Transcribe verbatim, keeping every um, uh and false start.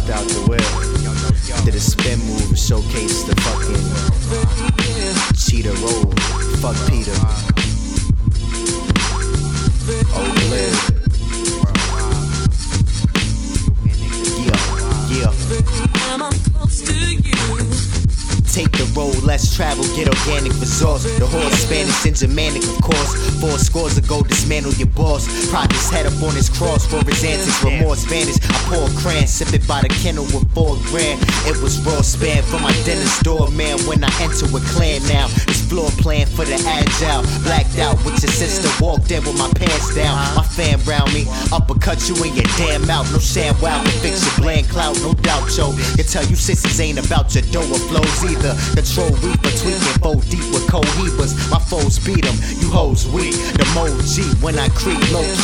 hopped out the whip, did a spin move, showcase the fucking cheetah roll. Fuck Peter. Oh, Liv. Yeah, yeah. Take the road, less travel, get organic resource. The horse, Spanish and Germanic, of course. Four scores ago, dismantle your boss. Prop his head up on his cross for his antics. Remorse vanish. I pour a cran, sip it by the kennel with four grand. It was raw span for my dinner store, man. When I enter with clan now, it's floor plan for the agile. Blacked out with your sister, walked in with my pants down. My fan round me, uppercut you in your damn mouth. No sham wow, to fix your bland clout, no doubt, yo. Can tell you sissies ain't about your dough or flows either. Control reaper, tweaking, bow deep with cold heavers. My foes beat them, you hoes weak. The Mo G when I creep low key.